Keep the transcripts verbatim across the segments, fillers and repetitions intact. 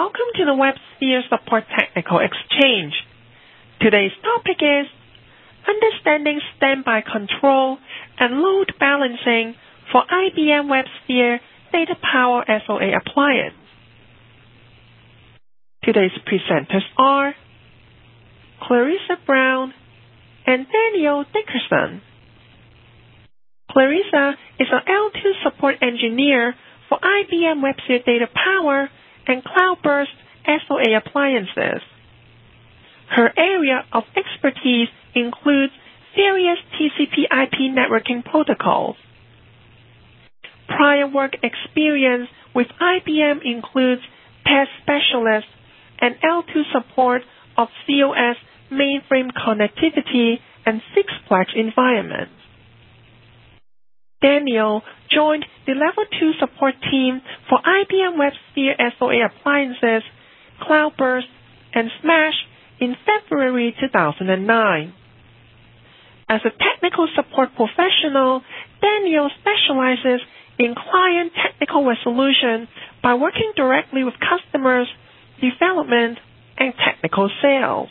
welcome to the WebSphere Support Technical Exchange. Today's topic is Understanding Standby Control and Load Balancing for I B M WebSphere Data Power S O A Appliance. Today's presenters are Clarissa Brown and Daniel Dickerson. Clarissa is an L two support engineer for I B M WebSphere Data Power and Cloudburst S O A appliances. Her area of expertise includes various T C P I P networking protocols. Prior work experience with I B M includes test specialist and L two support of C O S mainframe connectivity and six-plex environments. Daniel joined the Level two support team for I B M WebSphere S O A appliances, Cloudburst, and Smash in February two thousand nine. As a technical support professional, Daniel specializes in client technical resolution by working directly with customers, development, and technical sales.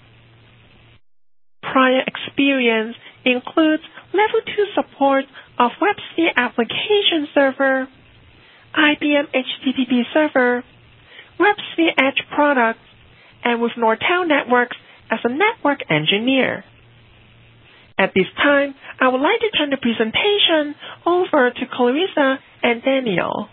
Prior experience includes Level two support of WebSphere Application Server, I B M H T T P Server, WebSphere Edge products, and with Nortel Networks as a network engineer. At this time, I would like to turn the presentation over to Clarissa and Daniel.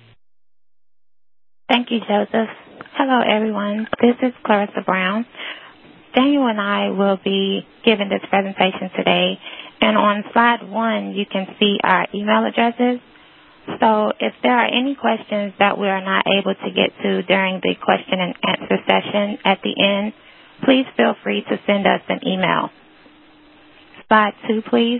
Thank you, Joseph. Hello, everyone. This is Clarissa Brown. Daniel and I will be giving this presentation today, and on slide one, you can see our email addresses. So if there are any questions that we are not able to get to during the question and answer session at the end, please feel free to send us an email. Slide two, please.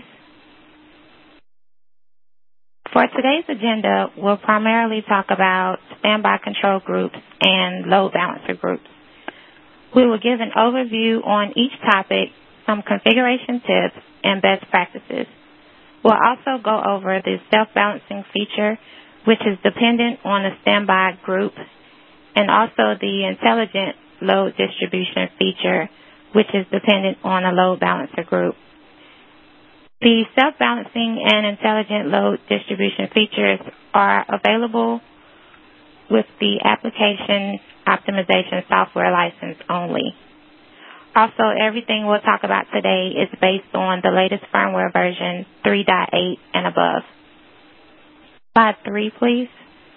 For today's agenda, we'll primarily talk about standby control groups and load balancer groups. We will give an overview on each topic, some configuration tips, and best practices. We'll also go over the self-balancing feature, which is dependent on a standby group, and also the intelligent load distribution feature, which is dependent on a load balancer group. The self-balancing and intelligent load distribution features are available with the application optimization software license only. Also, everything we'll talk about today is based on the latest firmware version three point eight and above. Slide three, please.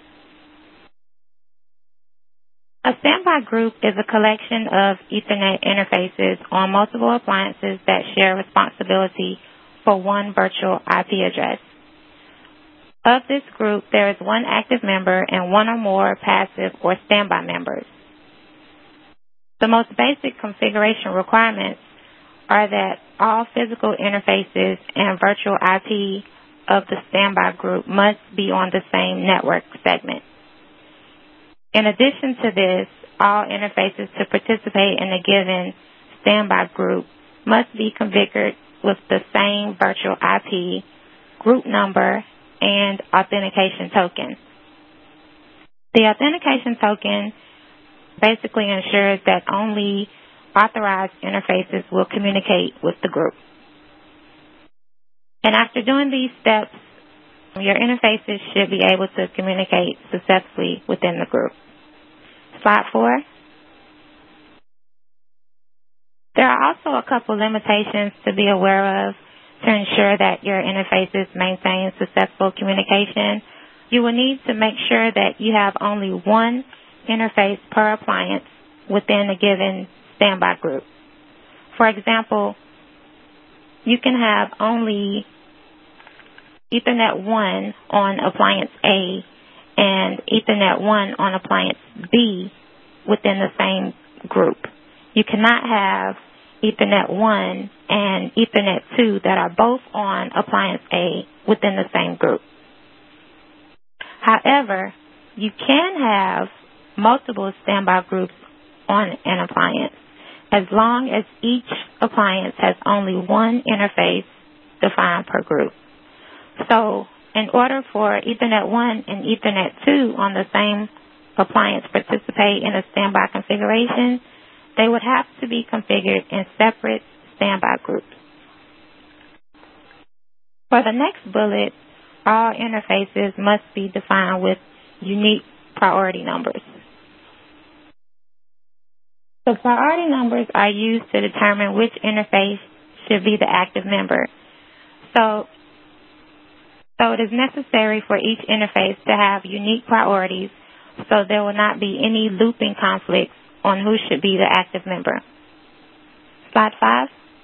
A standby group is a collection of Ethernet interfaces on multiple appliances that share responsibility for one virtual I P address. Of this group, there is one active member and one or more passive or standby members. The most basic configuration requirements are that all physical interfaces and virtual I P of the standby group must be on the same network segment. In addition to this, all interfaces to participate in a given standby group must be configured with the same virtual I P, group number, and authentication token. The authentication token basically ensures that only authorized interfaces will communicate with the group. And after doing these steps, your interfaces should be able to communicate successfully within the group. Slide four. There are also a couple limitations to be aware of to ensure that your interfaces maintain successful communication. You will need to make sure that you have only one interface per appliance within a given standby group. For example, you can have only Ethernet one on appliance A and Ethernet one on appliance B within the same group. You cannot have Ethernet one and Ethernet two that are both on appliance A within the same group. However, you can have multiple standby groups on an appliance as long as each appliance has only one interface defined per group. So in order for Ethernet one and Ethernet two on the same appliance participate in a standby configuration, they would have to be configured in separate standby groups. For the next bullet, all interfaces must be defined with unique priority numbers. The priority numbers are used to determine which interface should be the active member. So, so it is necessary for each interface to have unique priorities so there will not be any looping conflicts on who should be the active member. Slide five.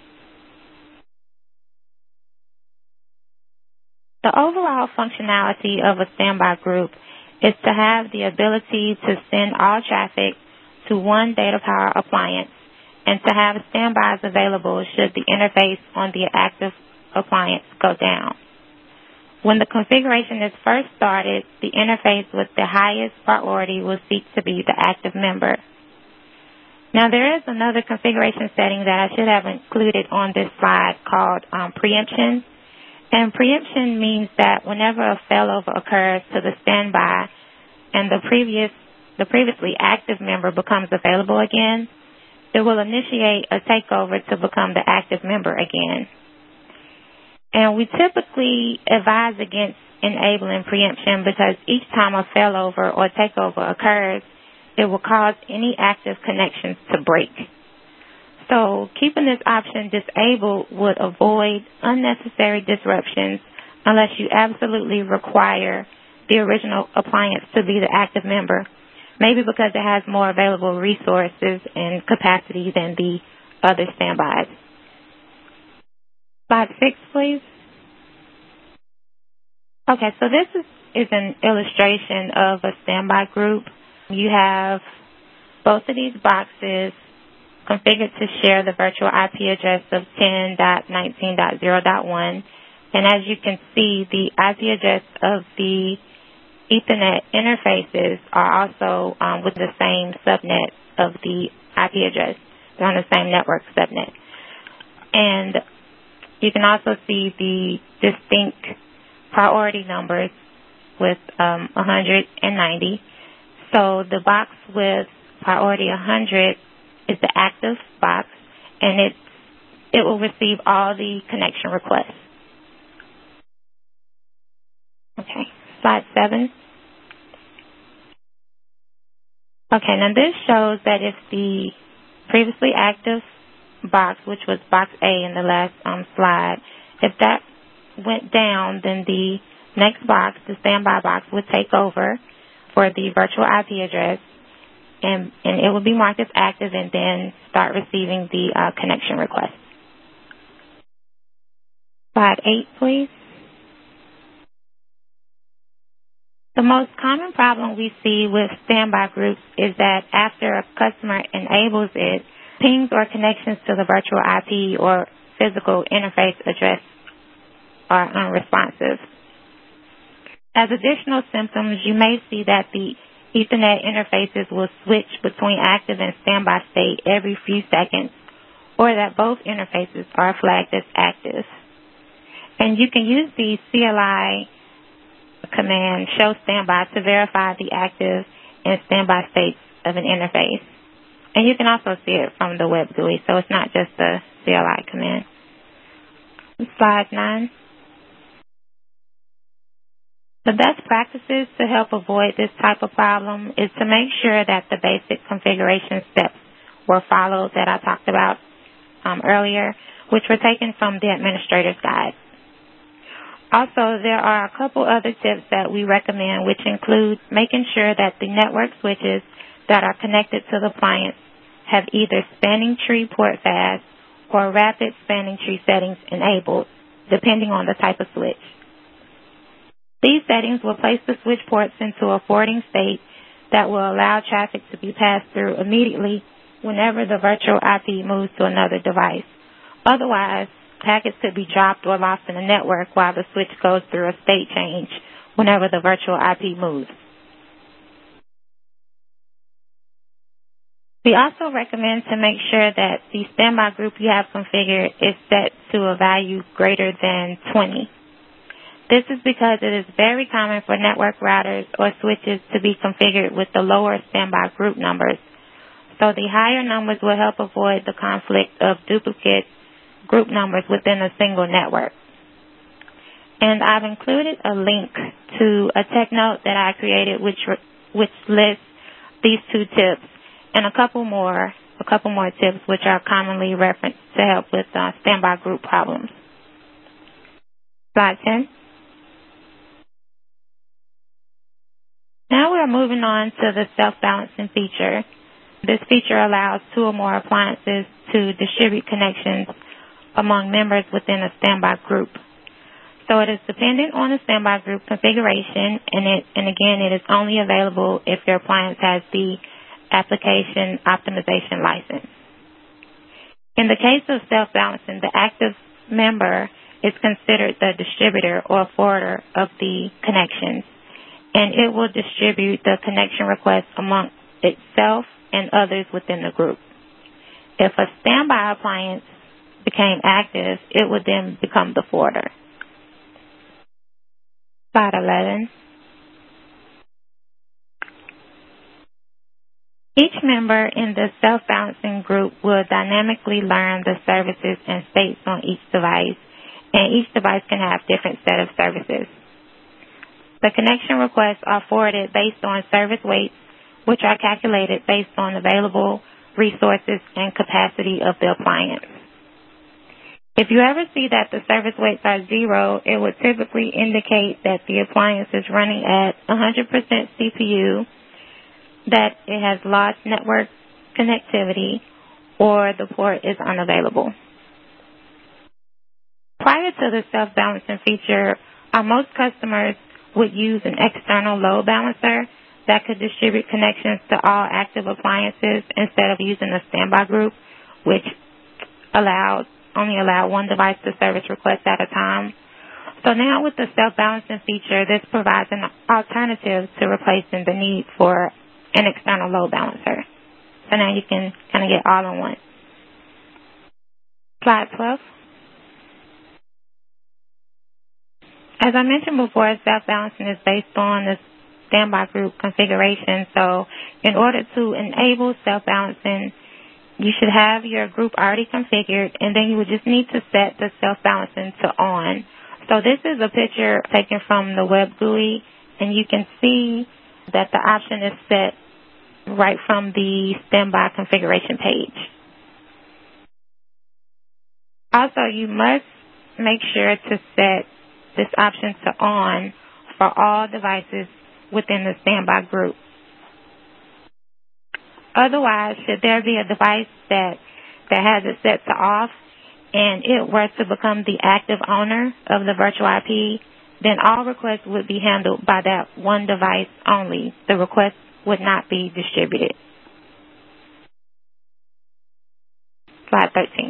The overall functionality of a standby group is to have the ability to send all traffic to one data power appliance and to have standbys available should the interface on the active appliance go down. When the configuration is first started, the interface with the highest priority will seek to be the active member. Now, there is another configuration setting that I should have included on this slide called um, preemption. And preemption means that whenever a failover occurs to the standby and the previous, the previously active member becomes available again, it will initiate a takeover to become the active member again. And we typically advise against enabling preemption because each time a failover or takeover occurs, it will cause any active connections to break. So keeping this option disabled would avoid unnecessary disruptions unless you absolutely require the original appliance to be the active member, maybe because it has more available resources and capacity than the other standbys. Slide six, please. Okay, so this is, is an illustration of a standby group. You have both of these boxes configured to share the virtual I P address of ten dot nineteen dot zero dot one. And as you can see, the I P address of the Ethernet interfaces are also um, with the same subnet of the I P address. They're on the same network subnet. And you can also see the distinct priority numbers with um, one hundred ninety. So the box with priority one hundred is the active box, and it it will receive all the connection requests. Okay, slide seven. Okay, now this shows that if the previously active box, which was box A in the last um, slide, if that went down, then the next box, the standby box, would take over for the virtual I P address, and, and it will be marked as active and then start receiving the uh, connection request. Slide eight, please. The most common problem we see with standby groups is that after a customer enables it, pings or connections to the virtual I P or physical interface address are unresponsive. As additional symptoms, you may see that the Ethernet interfaces will switch between active and standby state every few seconds, or that both interfaces are flagged as active. And you can use the C L I command show standby to verify the active and standby states of an interface. And you can also see it from the web G U I, so it's not just the C L I command. Slide nine. The best practices to help avoid this type of problem is to make sure that the basic configuration steps were followed that I talked about um, earlier, which were taken from the administrator's guide. Also, there are a couple other tips that we recommend, which include making sure that the network switches that are connected to the appliance have either spanning tree port fast or rapid spanning tree settings enabled, depending on the type of switch. These settings will place the switch ports into a forwarding state that will allow traffic to be passed through immediately whenever the virtual I P moves to another device. Otherwise, packets could be dropped or lost in the network while the switch goes through a state change whenever the virtual I P moves. We also recommend to make sure that the standby group you have configured is set to a value greater than twenty. This is because it is very common for network routers or switches to be configured with the lower standby group numbers. So the higher numbers will help avoid the conflict of duplicate group numbers within a single network. And I've included a link to a tech note that I created which which lists these two tips and a couple more a couple more tips which are commonly referenced to help with uh, standby group problems. Slide ten. Now we're moving on to the self-balancing feature. This feature allows two or more appliances to distribute connections among members within a standby group. So it is dependent on the standby group configuration, and it and again, it is only available if your appliance has the application optimization license. In the case of self-balancing, the active member is considered the distributor or forwarder of the connections, and it will distribute the connection request among itself and others within the group. If a standby appliance became active, it would then become the forwarder. Slide eleven. Each member in the self-balancing group will dynamically learn the services and states on each device, and each device can have different set of services. The connection requests are forwarded based on service weights, which are calculated based on available resources and capacity of the appliance. If you ever see that the service weights are zero, it would typically indicate that the appliance is running at one hundred percent C P U, that it has lost network connectivity, or the port is unavailable. Prior to the self-balancing feature, uh, most customers would use an external load balancer that could distribute connections to all active appliances instead of using a standby group, which allowed only allow one device to service requests at a time. So now with the self-balancing feature, this provides an alternative to replacing the need for an external load balancer. So now you can kind of get all in one. Slide twelve. As I mentioned before, self-balancing is based on the standby group configuration. So in order to enable self-balancing, you should have your group already configured, and then you would just need to set the self-balancing to on. So this is a picture taken from the web G U I, and you can see that the option is set right from the standby configuration page. Also, you must make sure to set this option to on for all devices within the standby group. Otherwise, should there be a device that, that has it set to off and it were to become the active owner of the virtual I P, then all requests would be handled by that one device only. The request would not be distributed. Slide thirteen.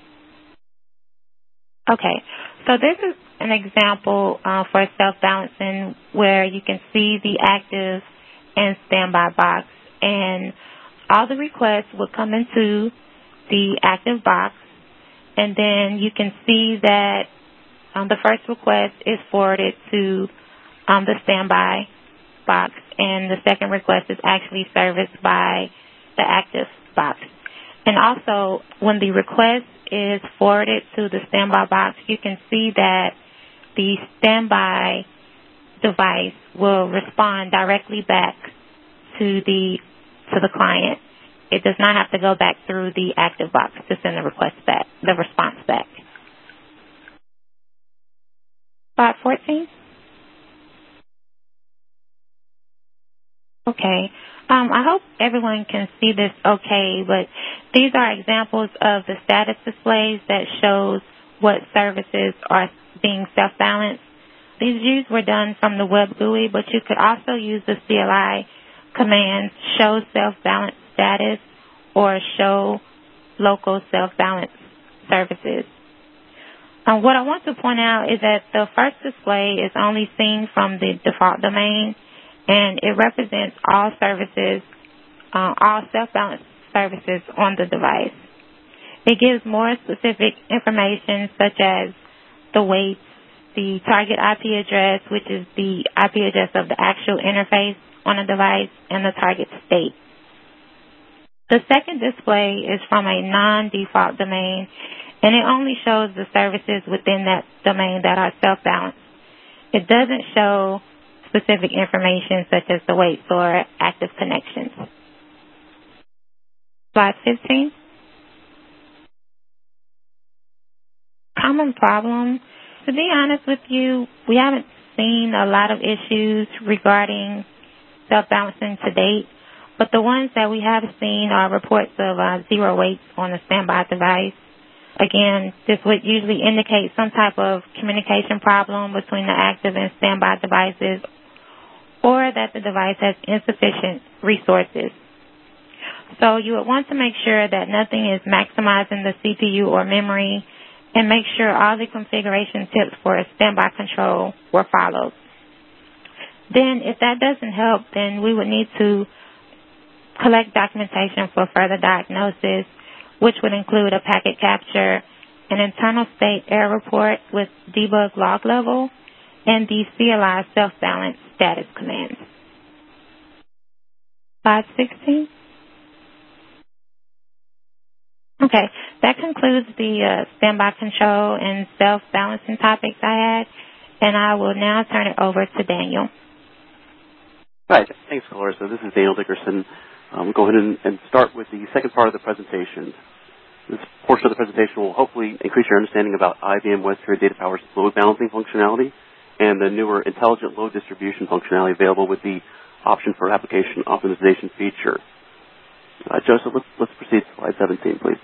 Okay, so this is an example uh, for self-balancing where you can see the active and standby box, and all the requests will come into the active box, and then you can see that um, the first request is forwarded to um, the standby box, and the second request is actually serviced by the active box. And also, when the request is forwarded to the standby box, you can see that the standby device will respond directly back to the to the client. It does not have to go back through the active box to send the request back, the response back. Slide fourteen. Okay. Um, I hope everyone can see this okay, but these are examples of the status displays that shows what services are being self-balanced. These views were done from the web G U I, but you could also use the C L I commands show self-balance status or show local self-balance services. Um, what I want to point out is that the first display is only seen from the default domain, and it represents all services, uh, all self-balance services on the device. It gives more specific information such as the weights the target I P address, which is the I P address of the actual interface on a device, and the target state. The second display is from a non-default domain, and it only shows the services within that domain that are self-balanced. It doesn't show specific information such as the weights or active connections. Slide fifteen. Common problem. To be honest with you, we haven't seen a lot of issues regarding self-balancing to date, but the ones that we have seen are reports of uh, zero weights on a standby device. Again, this would usually indicate some type of communication problem between the active and standby devices, or that the device has insufficient resources. So you would want to make sure that nothing is maximizing the C P U or memory, and make sure all the configuration tips for standby control were followed. Then, if that doesn't help, then we would need to collect documentation for further diagnosis, which would include a packet capture, an internal state error report with debug log level, and the C L I self-balance status commands. Slide sixteen. Okay, that concludes the uh, standby control and self-balancing topics I had, and I will now turn it over to Daniel. Right, thanks, Clarissa. This is Daniel Dickerson. Um, we'll go ahead and, and start with the second part of the presentation. This portion of the presentation will hopefully increase your understanding about I B M WebSphere Data Power's load balancing functionality and the newer intelligent load distribution functionality available with the option for application optimization feature. Uh, Joseph, let's, let's proceed to slide seventeen, please.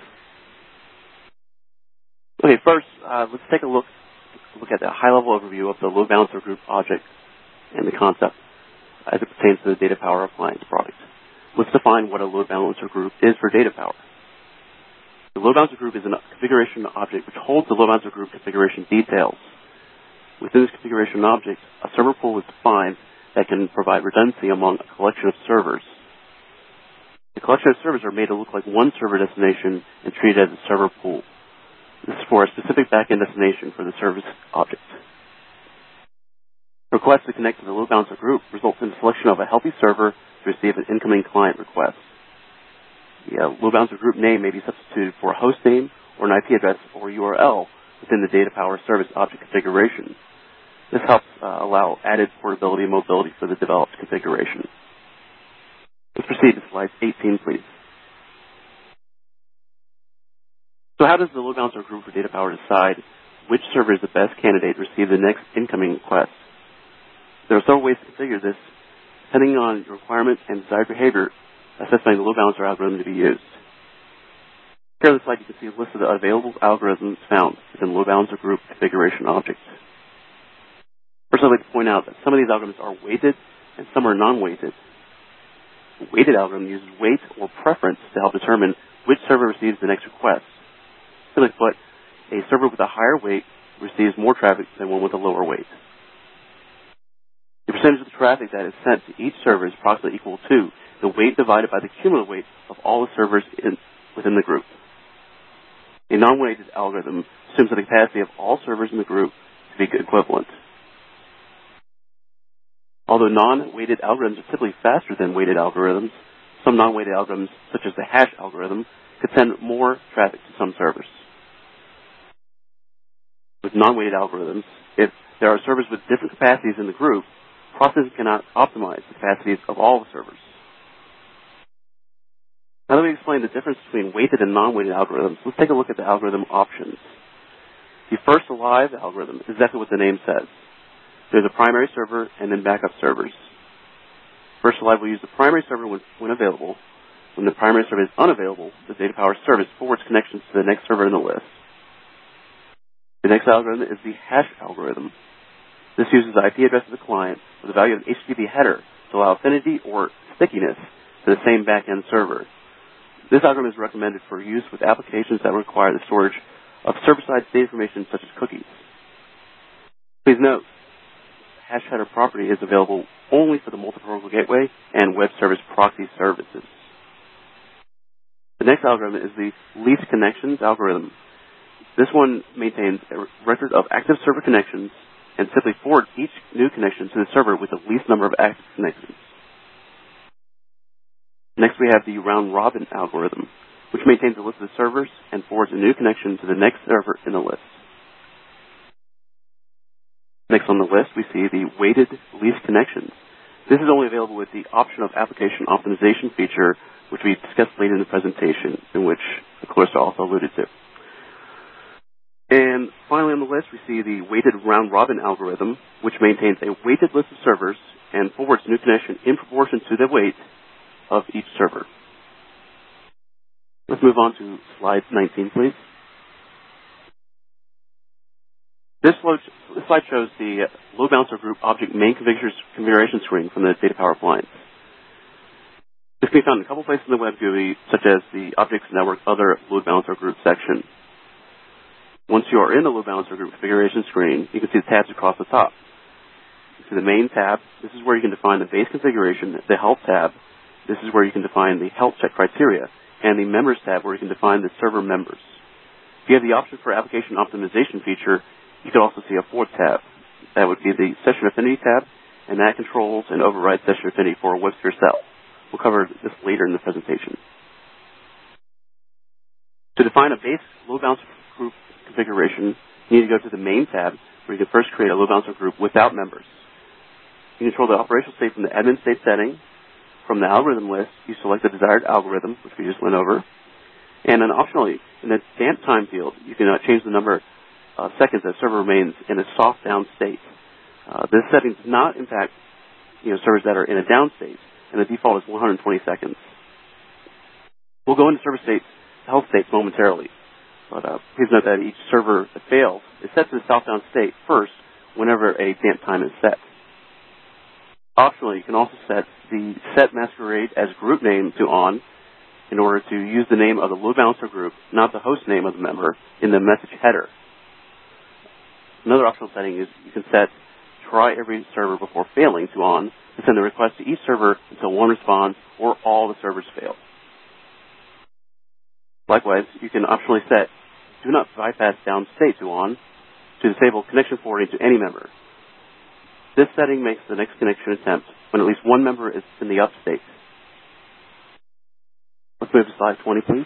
Okay, first, uh, let's take a look, look at the high-level overview of the load balancer group object and the concept as it pertains to the Data Power appliance product. Let's define what a load balancer group is for Data Power. The load balancer group is a configuration object which holds the load balancer group configuration details. Within this configuration object, a server pool is defined that can provide redundancy among a collection of servers. The collection of servers are made to look like one server destination and treated as a server pool. This is for a specific backend destination for the service object. Requests to connect to the load balancer group results in the selection of a healthy server to receive an incoming client request. The uh, load balancer group name may be substituted for a host name or an I P address or U R L within the Data Power service object configuration. This helps uh, allow added portability and mobility for the developed configuration. Let's proceed to slide eighteen, please. So how does the load balancer group for Data Power decide which server is the best candidate to receive the next incoming request? There are several ways to configure this, depending on your requirements and desired behavior, assessing the load balancer algorithm to be used. Here on the slide, you can see a list of the available algorithms found within the load balancer group configuration object. First, I'd like to point out that some of these algorithms are weighted and some are non-weighted. The weighted algorithm uses weight or preference to help determine which server receives the next request. Simply put, a server with a higher weight receives more traffic than one with a lower weight. The percentage of the traffic that is sent to each server is approximately equal to the weight divided by the cumulative weight of all the servers in, within the group. A non-weighted algorithm assumes the capacity of all servers in the group to be equivalent. Although non-weighted algorithms are typically faster than weighted algorithms, some non-weighted algorithms, such as the hash algorithm, could send more traffic to some servers. With non-weighted algorithms, if there are servers with different capacities in the group, processes cannot optimize the capacities of all the servers. Now that we explain the difference between weighted and non-weighted algorithms, let's take a look at the algorithm options. The first alive algorithm is exactly what the name says. There's a primary server and then backup servers. First alive will use the primary server when, when available. When the primary server is unavailable, the Data Power service forwards connections to the next server in the list. The next algorithm is the hash algorithm. This uses the I P address of the client with the value of an H T T P header to allow affinity or stickiness to the same backend server. This algorithm is recommended for use with applications that require the storage of server-side state information such as cookies. Please note, hash header property is available only for the multi-protocol gateway and web service proxy services. The next algorithm is the least connections algorithm. This one maintains a record of active server connections and simply forward each new connection to the server with the least number of active connections. Next, we have the round-robin algorithm, which maintains a list of servers and forwards a new connection to the next server in the list. Next on the list, we see the weighted least connections. This is only available with the option of application optimization feature, which we discussed later in the presentation, in which Clarissa also alluded to. And finally on the list, we see the weighted round-robin algorithm, which maintains a weighted list of servers and forwards new connection in proportion to the weight of each server. Let's move on to slide nineteen, please. This slide shows the load balancer group object main configuration screen from the Data Power appliance. This can be found in a couple places in the web G U I, such as the Objects Network Other Load Balancer Group section. Once you are in the Load Balancer Group configuration screen, you can see the tabs across the top. You see the Main tab. This is where you can define the base configuration. The Help tab. This is where you can define the health check criteria. And the Members tab, where you can define the server members. If you have the option for Application Optimization feature, you can also see a fourth tab. That would be the Session Affinity tab, and that controls and overrides Session Affinity for a WebSphere cell. We'll cover this later in the presentation. To define a base load balancer group configuration, you need to go to the Main tab, where you can first create a load balancer group without members. You control the operational state from the admin state setting. From the algorithm list, you select the desired algorithm, which we just went over. And then optionally, in the damp time field, you can uh, change the number of uh, seconds that server remains in a soft down state. Uh, this setting does not impact you know, servers that are in a down state, and the default is one hundred twenty seconds. We'll go into server states, health states momentarily. But uh, please note that each server that fails is set to the soft down state first whenever a damp time is set. Optionally, you can also set the set masquerade as group name to on in order to use the name of the load balancer group, not the host name of the member, in the message header. Another optional setting is you can set try every server before failing to on to send a request to each server until one responds or all the servers fail. Likewise, you can optionally set do not bypass down state to on to disable connection forwarding to any member. This setting makes the next connection attempt when at least one member is in the up state. Let's move to slide twenty, please.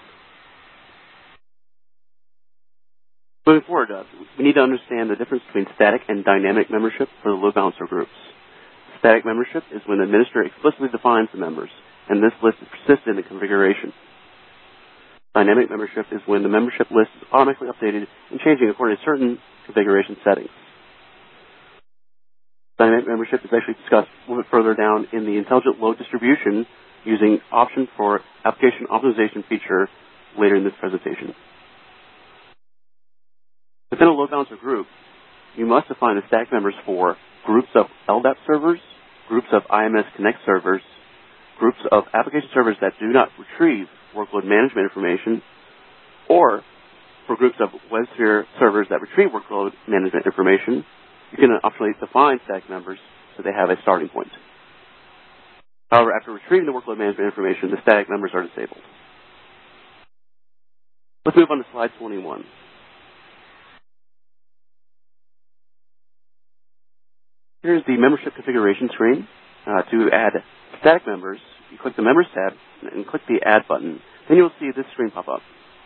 Moving forward, uh, we need to understand the difference between static and dynamic membership for the load balancer groups. Static membership is when the administrator explicitly defines the members, and this list is persistent in the configuration. Dynamic membership is when the membership list is automatically updated and changing according to certain configuration settings. Dynamic membership is actually discussed a little bit further down in the intelligent load distribution using option for application optimization feature later in this presentation. Within a load balancer group, you must define the static members for groups of L D A P servers, groups of I M S Connect servers, groups of application servers that do not retrieve workload management information, or for groups of WebSphere servers that retrieve workload management information. You can optionally define static members so they have a starting point. However, after retrieving the workload management information, the static members are disabled. Let's move on to slide twenty-one. Here's the membership configuration screen. Uh, to add static members, you click the Members tab and click the Add button. Then you'll see this screen pop up.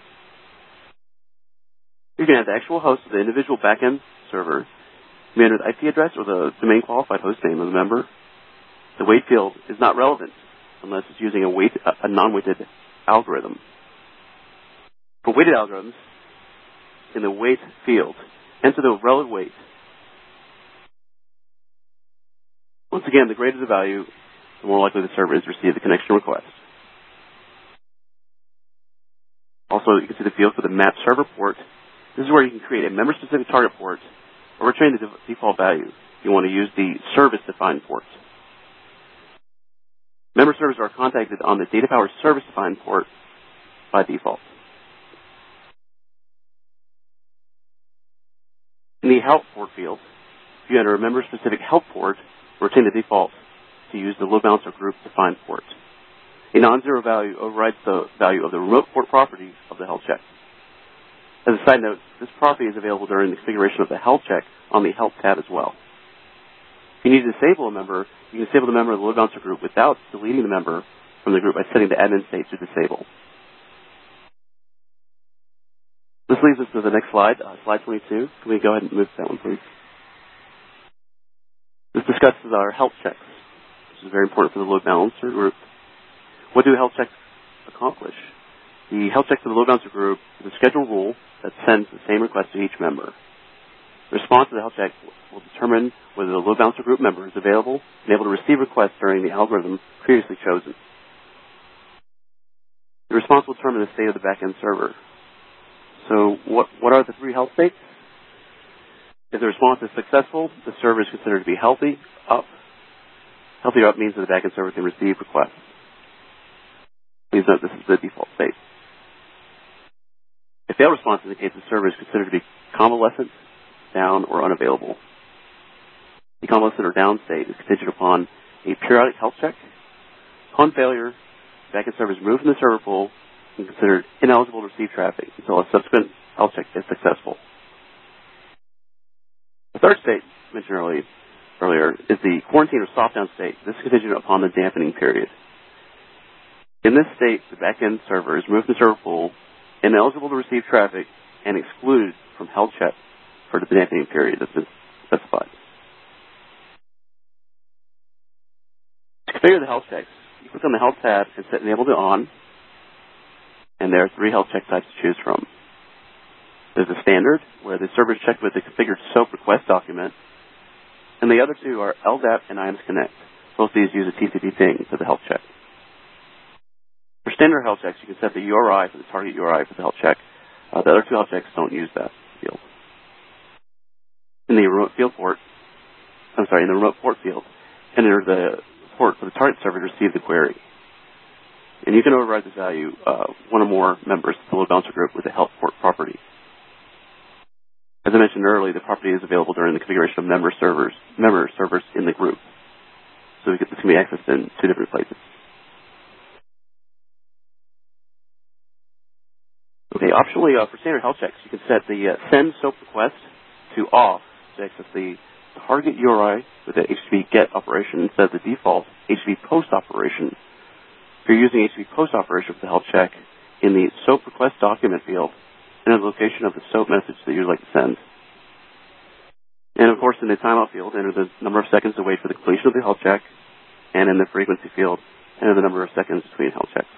You can add the actual host of the individual backend server, you may enter the I P address or the domain qualified host name of the member. The weight field is not relevant unless it's using a, weight, a non-weighted algorithm. For weighted algorithms, in the weight field, enter the relative weight. Once again, the greater the value, the more likely the server is to receive the connection request. Also, you can see the field for the map server port. This is where you can create a member-specific target port or return the default value. You want to use the service-defined port. Member servers are contacted on the Data Power service-defined port by default. In the help port field, if you enter a member-specific help port, retain the default to use the load balancer group defined port. A non-zero value overrides the value of the remote port property of the health check. As a side note, this property is available during the configuration of the health check on the Help tab as well. If you need to disable a member, you can disable the member of the load balancer group without deleting the member from the group by setting the admin state to disable. This leads us to the next slide, uh, slide twenty-two. Can we go ahead and move to that one, please? This discusses our health checks, which is very important for the load balancer group. What do health checks accomplish? The health check for the load balancer group is a scheduled rule that sends the same request to each member. The response to the health check will determine whether the load balancer group member is available and able to receive requests during the algorithm previously chosen. The response will determine the state of the back-end server. So what, what are the three health states? If the response is successful, the server is considered to be healthy, up. Healthy or up means that the back-end server can receive requests. Please note this is the default state. If failed response indicates the server is considered to be convalescent, down, or unavailable. The convalescent or down state is contingent upon a periodic health check. Upon failure, the back-end server is removed from the server pool and considered ineligible to receive traffic until a subsequent health check is successful. The third state mentioned earlier, earlier is the quarantine or soft-down state. This is contingent upon the dampening period. In this state, the back-end server is removed from the server pool, ineligible to receive traffic, and excluded from health check for the dampening period that's been specified. To configure the health checks, you click on the Health tab and set Enable to On, and there are three health check types to choose from. There's a standard, where the server is checked with the configured SOAP request document, and the other two are L D A P and I A M S Connect. Both of these use a T C P ping for the health check. For standard health checks, you can set the U R I for the target U R I for the health check. Uh, the other two health checks don't use that field. In the remote field port, I'm sorry, in the remote port field, enter the port for the target server to receive the query. And you can override this value uh, one or more members of the load balancer group with a help port property. As I mentioned earlier, the property is available during the configuration of member servers, member servers in the group. So this can be accessed in two different places. Okay, optionally, uh, for standard health checks, you can set the uh, send SOAP request to off to access the target U R I with the H T T P GET operation instead of the default H T T P POST operation. If you're using H T T P POST operation for the health check, in the SOAP request document field, enter the location of the SOAP message that you'd like to send. And of course, in the timeout field, enter the number of seconds to wait for the completion of the health check, and in the frequency field, enter the number of seconds between health checks.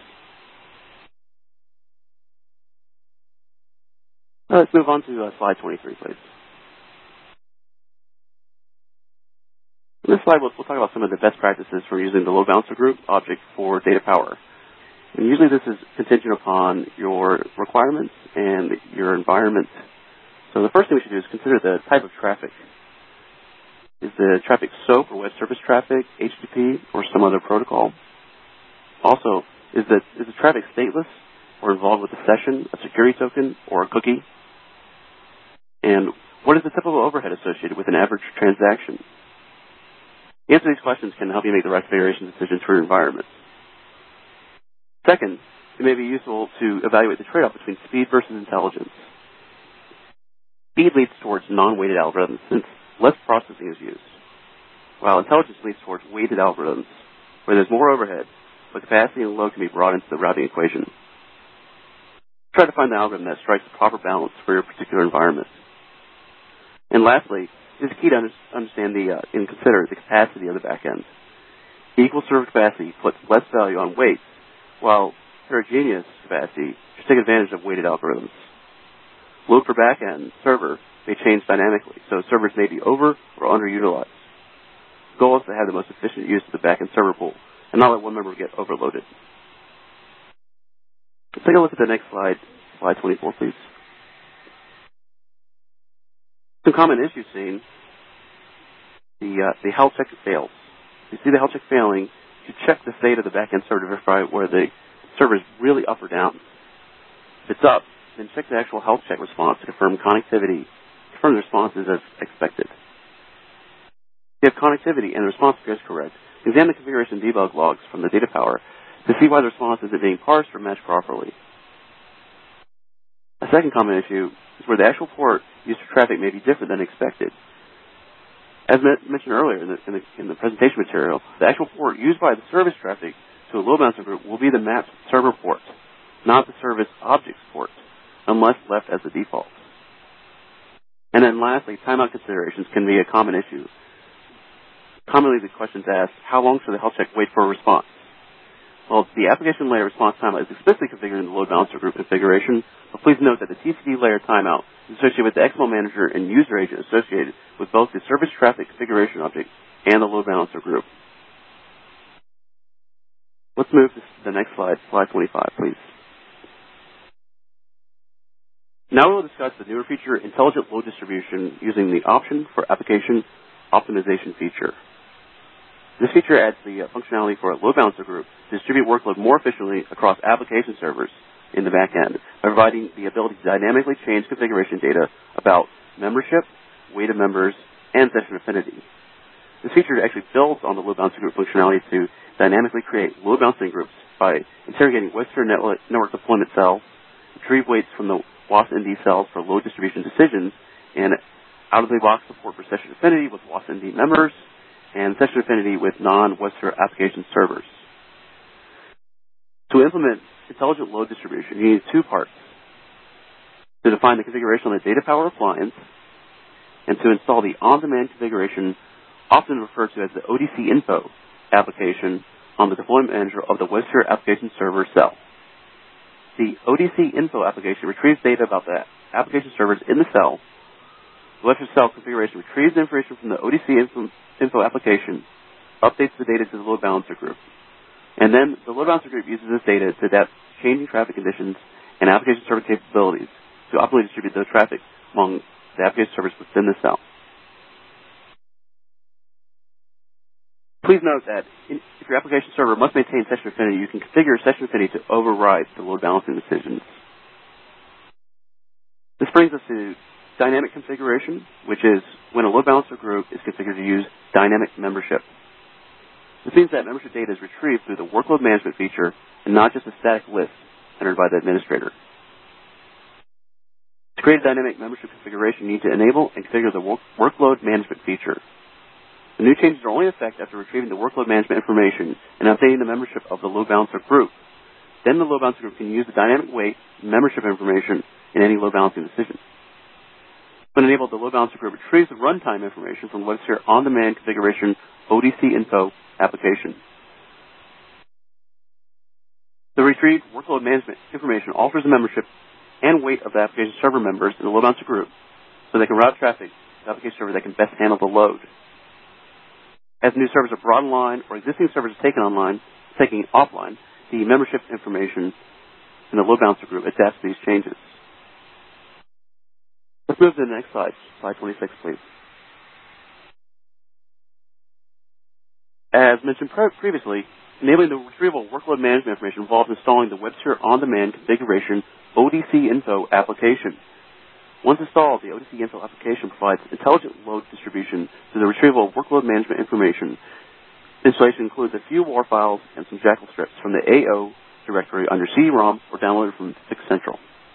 Now let's move on to uh, slide twenty-three, please. In this slide, we'll, we'll talk about some of the best practices for using the load balancer group object for data power. And usually this is contingent upon your requirements and your environment. So the first thing we should do is consider the type of traffic. Is the traffic SOAP or web service traffic, H T T P, or some other protocol? Also, is the, is the traffic stateless or involved with a session, a security token, or a cookie? And what is the typical overhead associated with an average transaction? The answer to these questions can help you make the right configuration decisions for your environment. Second, it may be useful to evaluate the trade-off between speed versus intelligence. Speed leads towards non-weighted algorithms since less processing is used, while intelligence leads towards weighted algorithms where there's more overhead, but capacity and load can be brought into the routing equation. Try to find the algorithm that strikes the proper balance for your particular environment. And lastly, it is key to understand the, uh, and consider the capacity of the backend. Equal server capacity puts less value on weights, while heterogeneous capacity should take advantage of weighted algorithms. Load per backend server may change dynamically, so servers may be over or underutilized. The goal is to have the most efficient use of the backend server pool and not let one member get overloaded. Let's take a look at the next slide, slide twenty-four, please. Some common issues seen, the, uh, the health check fails. If you see the health check failing, you check the state of the backend server to verify where the server is really up or down. If it's up, then check the actual health check response to confirm connectivity, confirm the response is as expected. If you have connectivity and the response appears correct, examine the configuration debug logs from the data power to see why the response isn't being parsed or matched properly. A second common issue is where the actual port used for traffic may be different than expected. As mentioned earlier in the, in, the, in the presentation material, the actual port used by the service traffic to a load balancer group will be the map server port, not the service objects port, unless left as the default. And then lastly, timeout considerations can be a common issue. Commonly the question is asked, how long should the health check wait for a response? Well, the application layer response timeout is explicitly configured in the load balancer group configuration, but please note that the T C P layer timeout is associated with the X M L manager and user agent associated with both the service traffic configuration object and the load balancer group. Let's move to the next slide, slide twenty-five, please. Now we'll discuss the newer feature, intelligent load distribution, using the option for application optimization feature. This feature adds the uh, functionality for a load balancer group to distribute workload more efficiently across application servers in the back end by providing the ability to dynamically change configuration data about membership, weight of members, and session affinity. This feature actually builds on the load balancer group functionality to dynamically create load balancing groups by interrogating WebSphere network, network deployment cells, retrieve weights from the W A S N D cells for load distribution decisions, and out-of-the-box support for session affinity with W A S N D members, and session affinity with non-WebSphere application servers. To implement intelligent load distribution, you need two parts: to define the configuration on the data power appliance, and to install the on-demand configuration, often referred to as the O D C info application, on the deployment manager of the WebSphere application server cell. The O D C info application retrieves data about the application servers in the cell. The WebSphere cell configuration retrieves information from the O D C info, info application, updates the data to the load balancer group, and then the load balancer group uses this data to adapt changing traffic conditions and application server capabilities to optimally distribute the traffic among the application servers within the cell. Please note that if your application server must maintain session affinity, you can configure session affinity to override the load balancing decisions. This brings us to dynamic configuration, which is when a load balancer group is configured to use dynamic membership. This means that membership data is retrieved through the workload management feature and not just a static list entered by the administrator. To create a dynamic membership configuration, you need to enable and configure the work- workload management feature. The new changes are only in effect after retrieving the workload management information and updating the membership of the load balancer group. Then the load balancer group can use the dynamic weight membership information in any load balancing decision. When enabled, the load balancer group retrieves the runtime information from WebSphere on-demand configuration O D C info application. The retrieved workload management information alters the membership and weight of the application server members in the load balancer group so they can route traffic to the application server that can best handle the load. As new servers are brought online or existing servers are taken online, taken offline, the membership information in the load balancer group adapts to these changes. Let's move to the next slide, slide twenty-six, please. As mentioned pre- previously, enabling the retrieval workload management information involves installing the WebSphere on-demand configuration O D C info application. Once installed, the O D C info application provides intelligent load distribution to the retrieval of workload management information. Installation includes a few W A R files and some Jackal scripts from the A O directory under C D ROM or downloaded from Fix Central.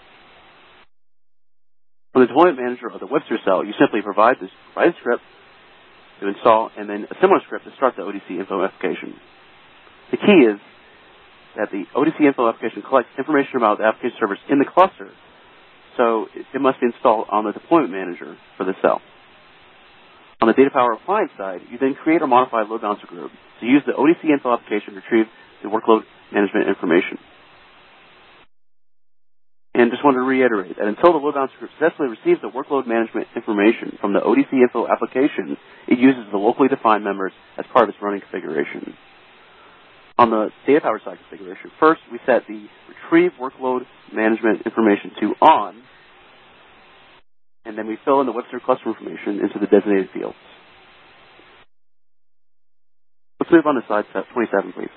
From the deployment manager of the WebSphere cell, you simply provide this provide a script to install and then a similar script to start the O D C info application. The key is that the O D C info application collects information about the application servers in the cluster, so it, it must be installed on the deployment manager for the cell. On the data power appliance side, you then create or modify a load balancer group to use the O D C info application to retrieve the workload management information. And just wanted to reiterate that until the load balancer group successfully receives the workload management information from the O D C info application, it uses the locally defined members as part of its running configuration. On the data power side configuration, first we set the retrieve workload management information to on, and then we fill in the WebSphere cluster information into the designated fields. Let's move on to slide twenty-seven, please.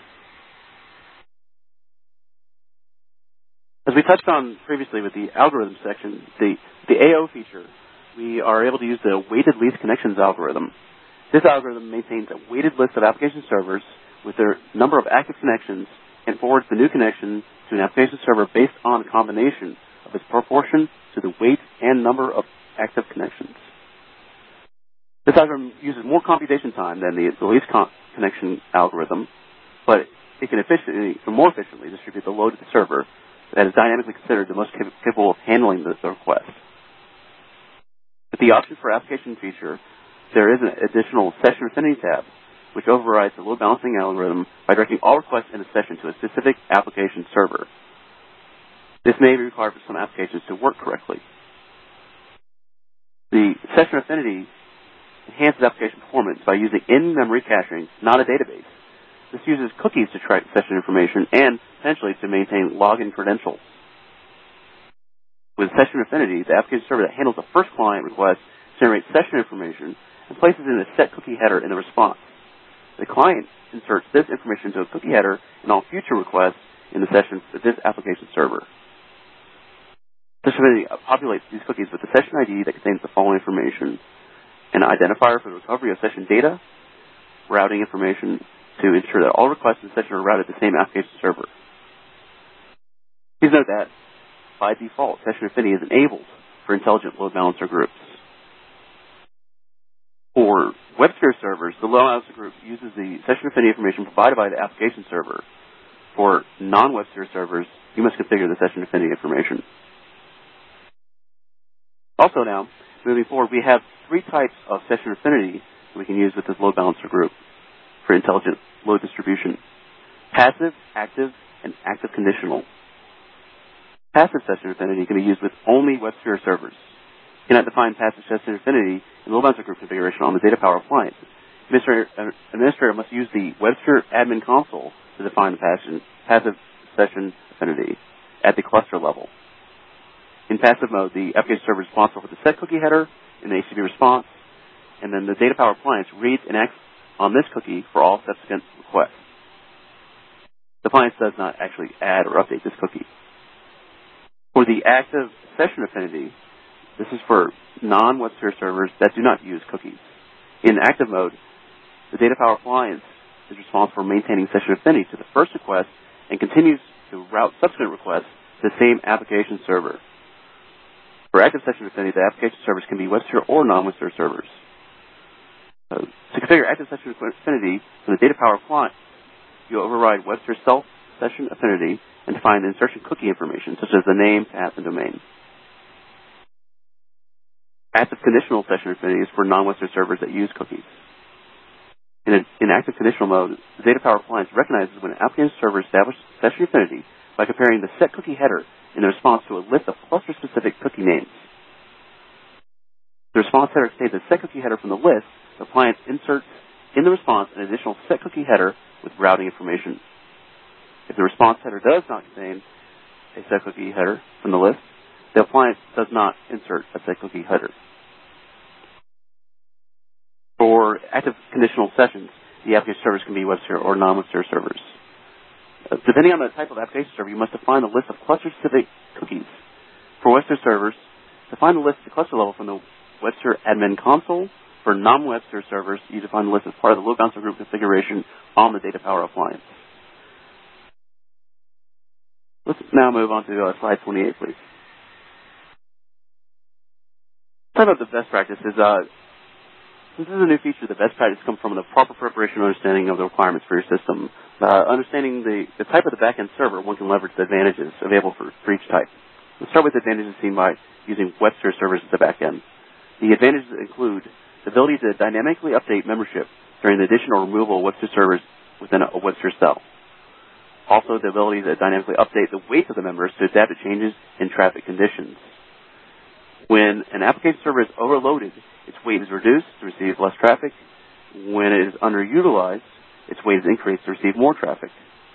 As we touched on previously with the algorithm section, the, the A O feature, we are able to use the weighted least connections algorithm. This algorithm maintains a weighted list of application servers with their number of active connections and forwards the new connection to an application server based on a combination of its proportion to the weight and number of active connections. This algorithm uses more computation time than the, the least con- connection algorithm, but it can efficiently, or more efficiently distribute the load to the server that is dynamically considered the most cap- capable of handling the, the request. With the option for application feature, there is an additional session affinity tab, which overrides the load balancing algorithm by directing all requests in a session to a specific application server. This may be required for some applications to work correctly. The session affinity enhances application performance by using in-memory caching, not a database. This uses cookies to track session information and potentially to maintain login credentials. With session affinity, the application server that handles the first client request generates session information and places in a set cookie header in the response. The client inserts this information into a cookie header in all future requests in the session for this application server. Session affinity populates these cookies with the session I D that contains the following information: an identifier for the recovery of session data, routing information to ensure that all requests in the session are routed to the same application server. Please note that, by default, session affinity is enabled for intelligent load balancer groups. For WebSphere servers, the load balancer group uses the session affinity information provided by the application server. For non-WebSphere servers, you must configure the session affinity information. Also now, moving forward, we have three types of session affinity that we can use with this load balancer group for intelligent load distribution: passive, active, and active conditional. Passive session affinity can be used with only WebSphere servers. You cannot define passive session affinity in load balancer group configuration on the data power appliance. Administrator, uh, administrator must use the WebSphere admin console to define the passive, passive session affinity at the cluster level. In passive mode, the application server is responsible for the set cookie header in the H T T P response, and then the data power appliance reads and acts on this cookie for all subsequent requests. The appliance does not actually add or update this cookie. For the active session affinity, this is for non-WebSphere servers that do not use cookies. In active mode, the data power appliance is responsible for maintaining session affinity to the first request and continues to route subsequent requests to the same application server. For active session affinity, the application servers can be WebSphere or non-WebSphere servers. Uh, to configure active session affinity for the data power appliance, you override WebSphere self session affinity and define the insertion cookie information, such as the name, path, and domain. Active conditional session affinity is for non-WebSphere servers that use cookies. In, a, in active conditional mode, the data power appliance recognizes when an application server establishes session affinity by comparing the set cookie header in the response to a list of cluster-specific cookie names. The response header contains a set cookie header from the list. The appliance inserts in the response an additional set cookie header with routing information. If the response header does not contain a set cookie header from the list, the appliance does not insert a set cookie header. For active conditional sessions, the application servers can be WebSphere or non-WebSphere servers. Uh, depending on the type of application server, you must define a list of cluster-specific cookies. For WebSphere servers, define the list at the cluster level from the WebSphere admin console. For non-WebSphere servers, you define the list as part of the load balancer group configuration on the data power appliance. Let's now move on to uh, slide twenty-eight, please. Talk about the best practices. Uh, Since this is a new feature, the best practice comes from the proper preparation and understanding of the requirements for your system. Uh, understanding the, the type of the back-end server, one can leverage the advantages available for, for each type. Let's start with the advantages seen by using WebSphere servers as the back-end. The advantages include the ability to dynamically update membership during the addition or removal of WebSphere servers within a, a WebSphere cell. Also, the ability to dynamically update the weight of the members to adapt to changes in traffic conditions. When an application server is overloaded, its weight is reduced to receive less traffic. When it is underutilized, its weight is increased to receive more traffic.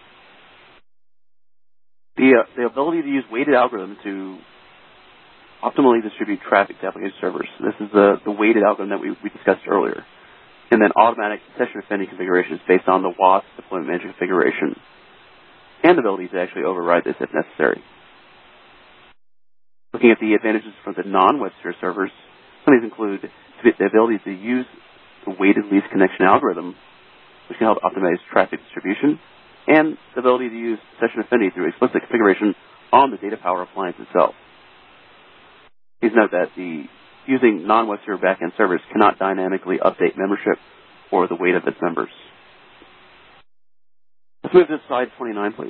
The, uh, the ability to use weighted algorithms to optimally distribute traffic to application servers. This is the, the weighted algorithm that we, we discussed earlier. And then automatic session affinity configurations based on the W A S deployment manager configuration. And the ability to actually override this if necessary. Looking at the advantages for the non-WebSphere servers, some of these include the ability to use the weighted least connection algorithm, which can help optimize traffic distribution, and the ability to use session affinity through explicit configuration on the data power appliance itself. Please note that the using non-WebSphere backend servers cannot dynamically update membership or the weight of its members. Let's move to slide twenty-nine, please.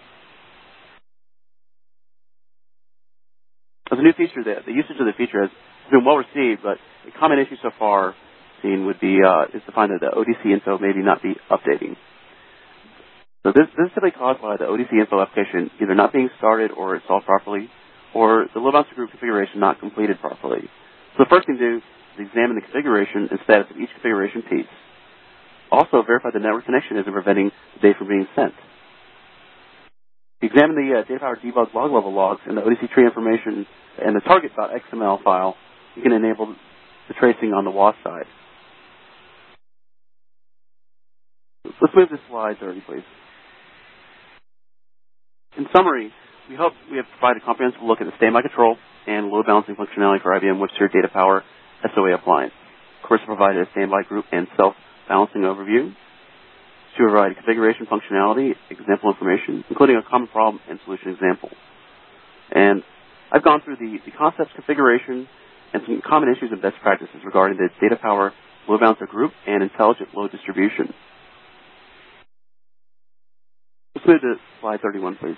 As a new feature, the, the usage of the feature has been well received, but a common issue so far seen would be uh, is to find that the O D C info maybe not be updating. So this, this is typically caused by the O D C info application either not being started or installed properly, or the load balancer group configuration not completed properly. So the first thing to do is examine the configuration and status of each configuration piece. Also, verify the network connection isn't preventing the data from being sent. Examine the uh, DataPower debug log level logs and the O D C tree information and the target.xml file. You can enable the tracing on the W A S side. Let's move to slide thirty, please. In summary, we hope we have provided a comprehensive look at the standby control and load balancing functionality for I B M WebSphere DataPower S O A appliance. Of course, we provided a standby group and self-balancing overview to provide configuration functionality, example information, including a common problem and solution example. And I've gone through the, the concepts, configuration, and some common issues and best practices regarding the DataPower load balancer group and intelligent load distribution. Let's move to slide thirty-one, please.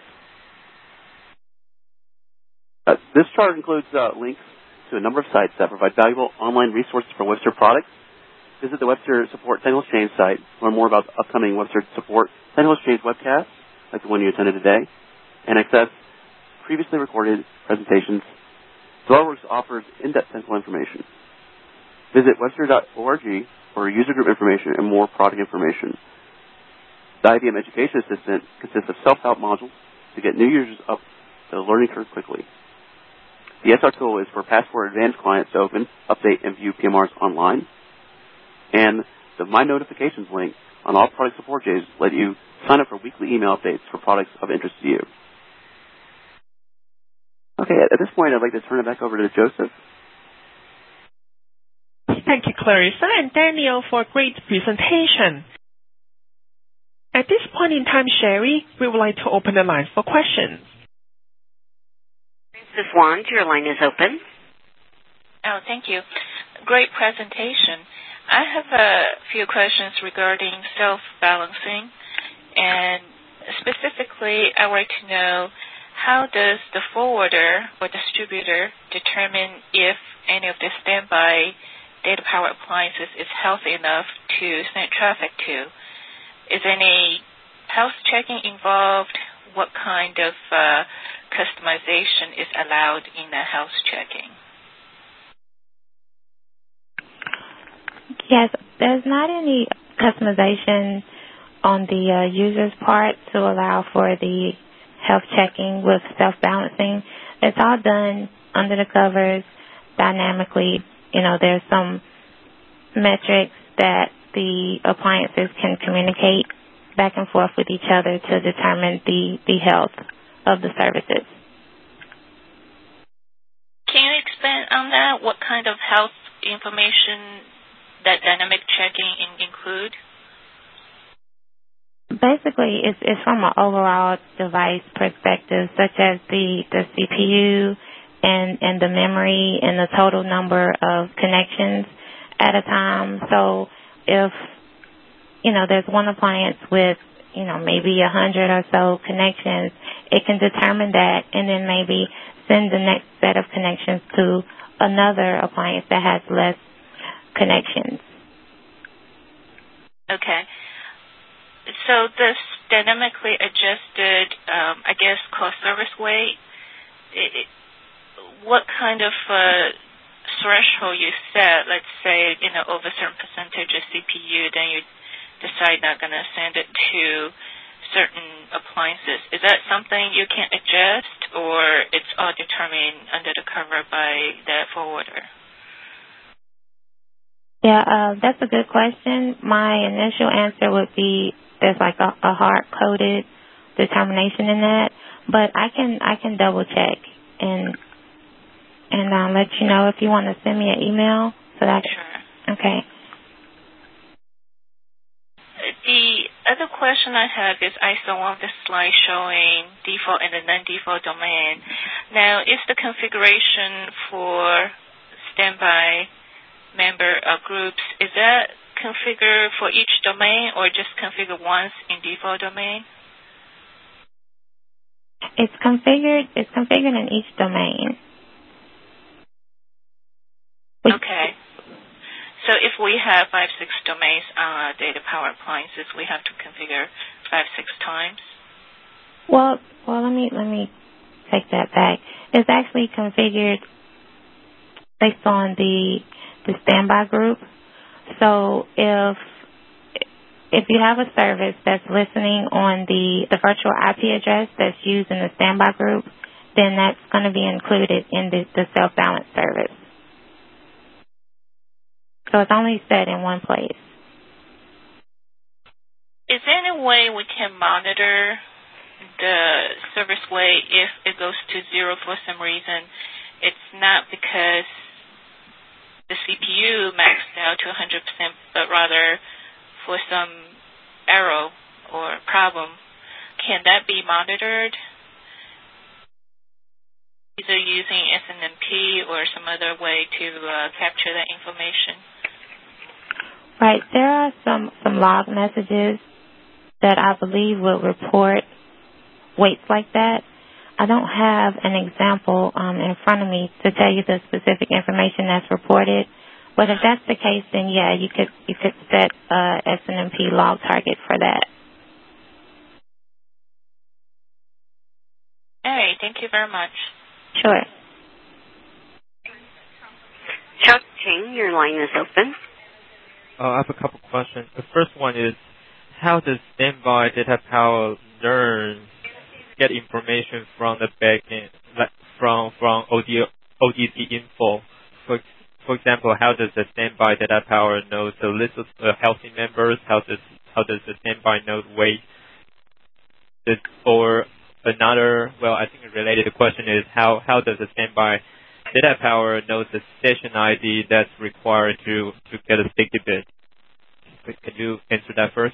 Uh, this chart includes uh, links to a number of sites that provide valuable online resources for WebSphere products. Visit the WebSphere Support Technical Exchange site to learn more about the upcoming WebSphere Support Technical Exchange webcasts, like the one you attended today, and access previously recorded presentations. SolarWorks offers in-depth technical information. Visit websphere dot org for user group information and more product information. The I B M Education Assistant consists of self-help modules to get new users up the learning curve quickly. The S R tool is for Passport Advanced clients to open, update, and view P M Rs online. And the My Notifications link on all product support pages let you sign up for weekly email updates for products of interest to you. Okay, at this point, I'd like to turn it back over to Joseph. Thank you, Clarissa and Daniel, for a great presentation. At this point in time, Sherry, we would like to open the line for questions. Missus Wand, your line is open. Oh, thank you. Great presentation. I have a few questions regarding self-balancing, and specifically, I would like to know, how does the forwarder or distributor determine if any of the standby DataPower appliances is healthy enough to send traffic to? Is any health checking involved? What kind of uh, customization is allowed in the health checking? Yes, there's not any customization on the uh, user's part to allow for the health checking with self-balancing. It's all done under the covers dynamically. You know, there's some metrics that the appliances can communicate back and forth with each other to determine the, the health of the services. Can you expand on that? What kind of health information that dynamic checking in, include? Basically, it's, it's from an overall device perspective, such as the, the C P U and, and the memory and the total number of connections at a time. So if, you know, there's one appliance with, you know, maybe a hundred or so connections, it can determine that and then maybe send the next set of connections to another appliance that has less connections. Okay. So this dynamically adjusted, um, I guess, cost service weight, it, it, what kind of uh, threshold you set? Let's say, you know, over a certain percentage of C P U, then you decide not going to send it to certain appliances. Is that something you can adjust, or it's all determined under the cover by the forwarder? Yeah, uh, that's a good question. My initial answer would be there's like a, a hard-coded determination in that, but I can I can double check and and uh, let you know if you want to send me an email. So that sure. Okay. The other question I have is I saw one of the slides showing default and the non-default domain. Now, is the configuration for standby member uh, groups, is that configured for each domain or just configured once in default domain? It's configured. It's configured in each domain. We, okay. So if we have five, six domains on uh, data power appliances, we have to configure five, six times. Well, well, let me let me take that back. It's actually configured based on the the standby group. So if if you have a service that's listening on the, the virtual I P address that's used in the standby group, then that's going to be included in the, the self-balance service. So it's only set in one place. Is there any way we can monitor the service way if it goes to zero for some reason? It's not because the C P U maxed out to one hundred percent, but rather for some error or problem. Can that be monitored? Either using S N M P or some other way to uh, capture that information? Right. There are some, some log messages that I believe will report weights like that. I don't have an example um, in front of me to tell you the specific information that's reported. But if that's the case, then yeah, you could you could set a S N M P log target for that. All right. Thank you very much. Sure. Chuck Ching, your line is open. Uh, I have a couple questions. The first one is, how does standby data power learn, get information from the backend, like from from O D C info? For for example, how does the standby data power know the list of uh, healthy members? How does how does the standby node weight? This, or another, well, I think a related question is how how does the standby data power know the session I D that's required to to get a sticky bit? Can you answer that first?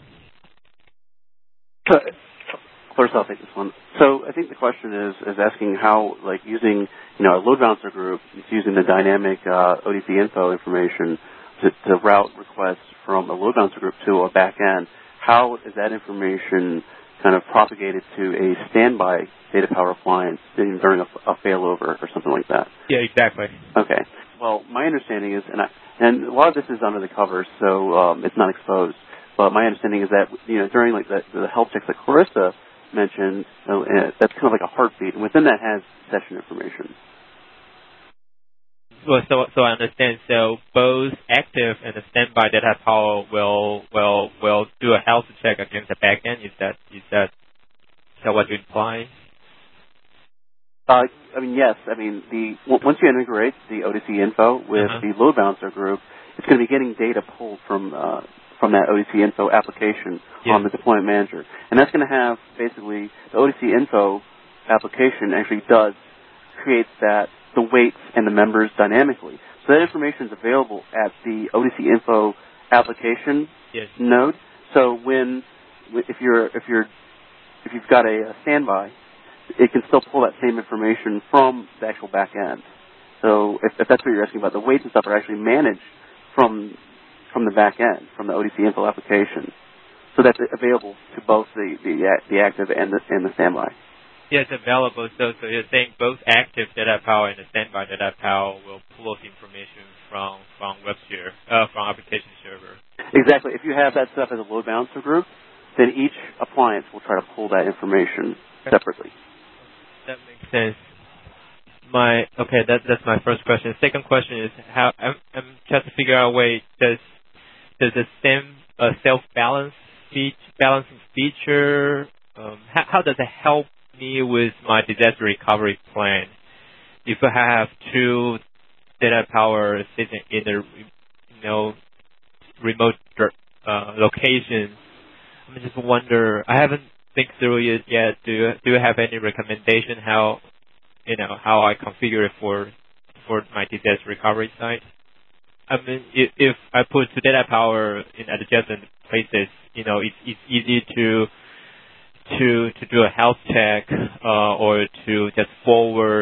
First, I'll take this one. So I think the question is is asking how, like, using, you know, a load balancer group, it's using the dynamic uh, O D C info information to, to route requests from a load balancer group to a back end. How is that information kind of propagated to a standby data power appliance during a, a failover or something like that? Yeah, exactly. Okay. Well, my understanding is, and I, and a lot of this is under the covers, so um, it's not exposed. But my understanding is that, you know, during like the, the health checks that Clarissa mentioned, uh, that's kind of like a heartbeat, and within that has session information. Well, so so I understand. So both active and the standby data power will will will do a health check against the backend. Is that is that is that what you imply? Uh, I mean, yes. I mean, the once you integrate the O D C info with uh-huh. the load balancer group, it's going to be getting data pulled from uh, from that O D C info application yeah. on the deployment manager, and that's going to have basically the O D C info application actually does creates that the weights and the members dynamically. So that information is available at the O D C info application yes. node. So when if you're if you're if you've got a, a standby, it can still pull that same information from the actual back end. So if, if that's what you're asking about, the weights and stuff are actually managed from from the back end, from the O D C info application. So that's available to both the, the, the active and the, and the standby. Yes, available. So, so you're saying both active data power and the standby data power will pull the information from from WebSphere, uh, from application server. Exactly. If you have that stuff as a load balancer group, then each appliance will try to pull that information okay. separately. That makes sense. My okay, that that's my first question. Second question is how I'm, I'm trying to figure out a way does does the same uh, self balance feature, balancing feature um, how, how does it help me with my disaster recovery plan? If I have two data power sitting in a you know remote uh, locations, I just wonder. I haven't think through it yet. Do you, do you have any recommendation how you know how I configure it for for my disaster recovery side? I mean, if, if I put two data power in adjacent places, you know, it's it's easy to to to do a health check uh, or to just forward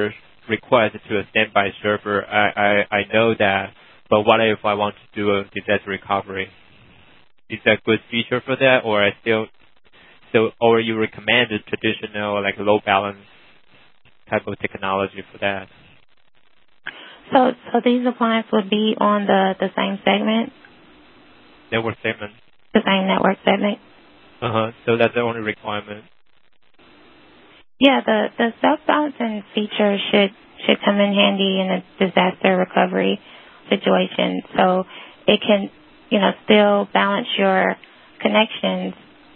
request to a standby server, I, I, I know that, but what if I want to do a disaster recovery? Is that a good feature for that, or I still, so, or you recommend a traditional, like low balance type of technology for that? So, so these appliances would be on the, the same segment? Network segment. The same network segment. Uh-huh. So that's the only requirement. Yeah, the, the self-balancing feature should should come in handy in a disaster recovery situation. So it can, you know, still balance your connections,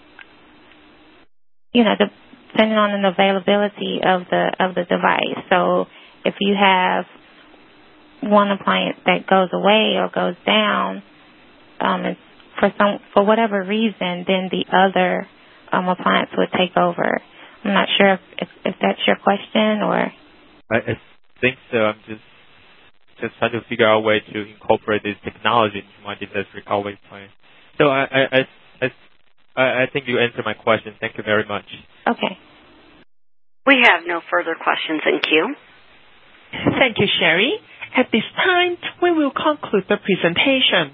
you know, depending on the availability of the of the device. So if you have one appliance that goes away or goes down, um, it's for some for whatever reason, then the other um, appliance would take over. I'm not sure if, if, if that's your question or. I, I think so. I'm just just trying to figure out a way to incorporate this technology into my disaster recovery plan. So I I, I, I I think you answered my question. Thank you very much. Okay. We have no further questions in queue. Thank you, Sherry. At this time, we will conclude the presentation.